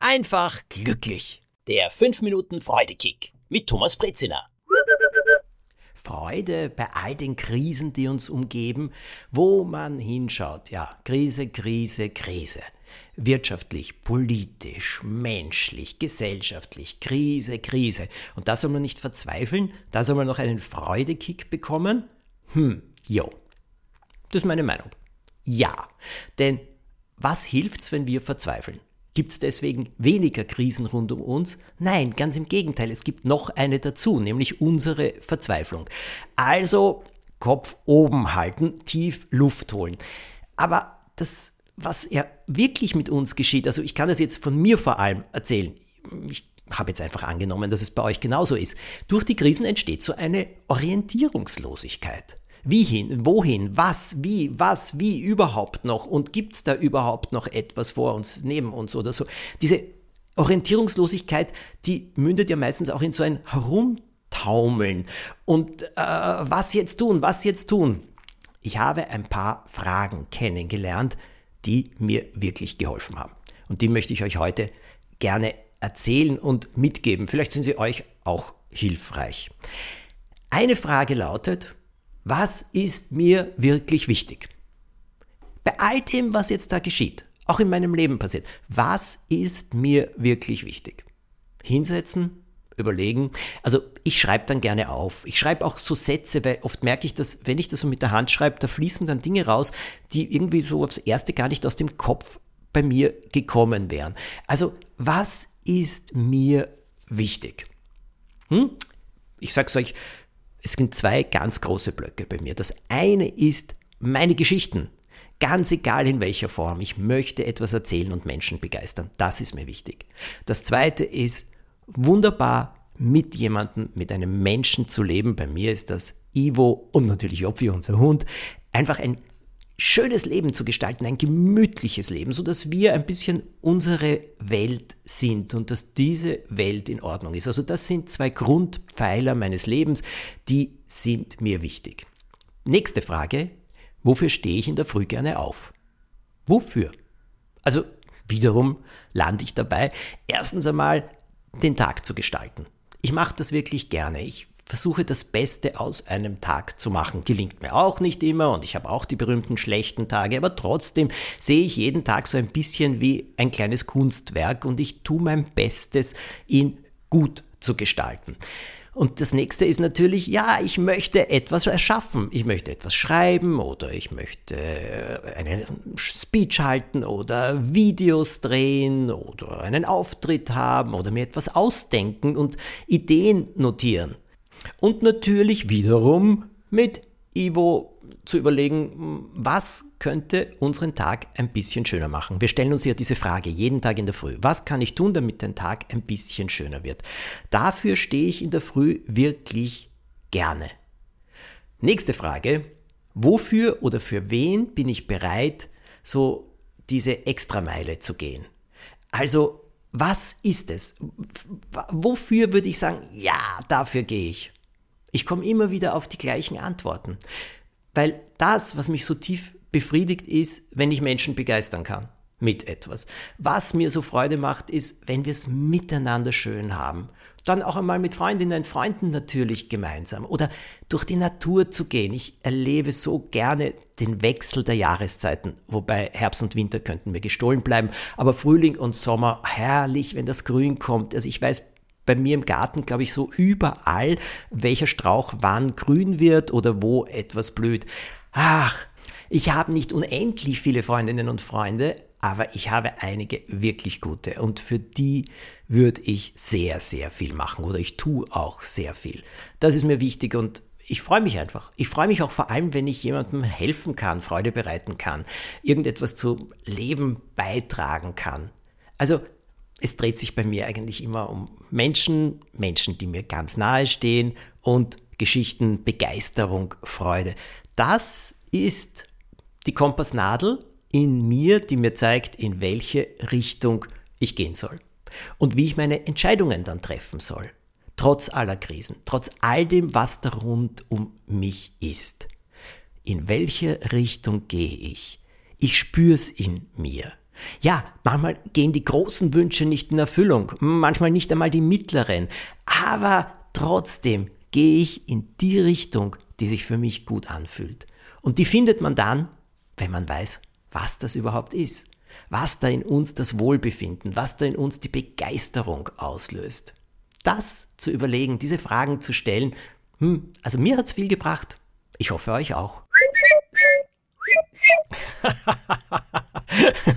einfach glücklich. Der 5 Minuten Freudekick mit Thomas Brezina. Freude bei all den Krisen, die uns umgeben, wo man hinschaut. Ja, Krise, Krise, Krise. Wirtschaftlich, politisch, menschlich, gesellschaftlich, Krise, Krise. Und da soll man nicht verzweifeln, da soll man noch einen Freudekick bekommen. Jo. Das ist meine Meinung. Ja, denn was hilft's, wenn wir verzweifeln? Gibt's deswegen weniger Krisen rund um uns? Nein, ganz im Gegenteil, es gibt noch eine dazu, nämlich unsere Verzweiflung. Also Kopf oben halten, tief Luft holen. Aber das, was ja wirklich mit uns geschieht, also ich kann das jetzt von mir vor allem erzählen, ich habe jetzt einfach angenommen, dass es bei euch genauso ist. Durch die Krisen entsteht so eine Orientierungslosigkeit. Wie hin, wohin, was, wie überhaupt noch und gibt's da überhaupt noch etwas vor uns, neben uns oder so. Diese Orientierungslosigkeit, die mündet ja meistens auch in so ein Herumtaumeln und was jetzt tun? Ich habe ein paar Fragen kennengelernt, die mir wirklich geholfen haben und die möchte ich euch heute gerne erzählen und mitgeben. Vielleicht sind sie euch auch hilfreich. Eine Frage lautet: Was ist mir wirklich wichtig? Bei all dem, was jetzt da geschieht, auch in meinem Leben passiert, was ist mir wirklich wichtig? Hinsetzen, überlegen. Also ich schreibe dann gerne auf. Ich schreibe auch so Sätze, weil oft merke ich, dass wenn ich das so mit der Hand schreibe, da fließen dann Dinge raus, die irgendwie so aufs Erste gar nicht aus dem Kopf bei mir gekommen wären. Also was ist mir wichtig? Ich sage es euch, es sind zwei ganz große Blöcke bei mir. Das eine ist meine Geschichten. Ganz egal in welcher Form. Ich möchte etwas erzählen und Menschen begeistern. Das ist mir wichtig. Das zweite ist wunderbar mit jemandem, mit einem Menschen zu leben. Bei mir ist das Ivo und natürlich Opfi, unser Hund. Einfach ein schönes Leben zu gestalten, ein gemütliches Leben, sodass wir ein bisschen unsere Welt sind und dass diese Welt in Ordnung ist. Also das sind zwei Grundpfeiler meines Lebens, die sind mir wichtig. Nächste Frage: Wofür stehe ich in der Früh gerne auf? Wofür? Also wiederum lande ich dabei, erstens einmal den Tag zu gestalten. Ich mache das wirklich gerne. Ich versuche das Beste aus einem Tag zu machen. Gelingt mir auch nicht immer und ich habe auch die berühmten schlechten Tage, aber trotzdem sehe ich jeden Tag so ein bisschen wie ein kleines Kunstwerk und ich tue mein Bestes, ihn gut zu gestalten. Und das nächste ist natürlich, ja, ich möchte etwas erschaffen. Ich möchte etwas schreiben oder ich möchte einen Speech halten oder Videos drehen oder einen Auftritt haben oder mir etwas ausdenken und Ideen notieren. Und natürlich wiederum mit Ivo zu überlegen, was könnte unseren Tag ein bisschen schöner machen. Wir stellen uns ja diese Frage jeden Tag in der Früh. Was kann ich tun, damit der Tag ein bisschen schöner wird? Dafür stehe ich in der Früh wirklich gerne. Nächste Frage: Wofür oder für wen bin ich bereit, so diese Extrameile zu gehen? Also, was ist es? Wofür würde ich sagen, ja, dafür gehe ich? Ich komme immer wieder auf die gleichen Antworten, weil das, was mich so tief befriedigt, ist, wenn ich Menschen begeistern kann mit etwas. Was mir so Freude macht, ist, wenn wir es miteinander schön haben. Dann auch einmal mit Freundinnen und Freunden natürlich gemeinsam oder durch die Natur zu gehen. Ich erlebe so gerne den Wechsel der Jahreszeiten, wobei Herbst und Winter könnten mir gestohlen bleiben, aber Frühling und Sommer, herrlich, wenn das Grün kommt. Also ich weiß bei mir im Garten, glaube ich, so überall, welcher Strauch wann grün wird oder wo etwas blüht. Ach, ich habe nicht unendlich viele Freundinnen und Freunde, aber ich habe einige wirklich gute und für die würde ich sehr, sehr viel machen oder ich tue auch sehr viel. Das ist mir wichtig und ich freue mich einfach. Ich freue mich auch vor allem, wenn ich jemandem helfen kann, Freude bereiten kann, irgendetwas zum Leben beitragen kann. Also es dreht sich bei mir eigentlich immer um Menschen, die mir ganz nahe stehen und Geschichten, Begeisterung, Freude. Das ist die Kompassnadel in mir, die mir zeigt, in welche Richtung ich gehen soll und wie ich meine Entscheidungen dann treffen soll. Trotz aller Krisen, trotz all dem, was da rund um mich ist. In welche Richtung gehe ich? Ich spüre es in mir. Ja, manchmal gehen die großen Wünsche nicht in Erfüllung, manchmal nicht einmal die mittleren, aber trotzdem gehe ich in die Richtung, die sich für mich gut anfühlt. Und die findet man dann, wenn man weiß, was das überhaupt ist, was da in uns das Wohlbefinden, was da in uns die Begeisterung auslöst. Das zu überlegen, diese Fragen zu stellen, also mir hat's viel gebracht. Ich hoffe euch auch.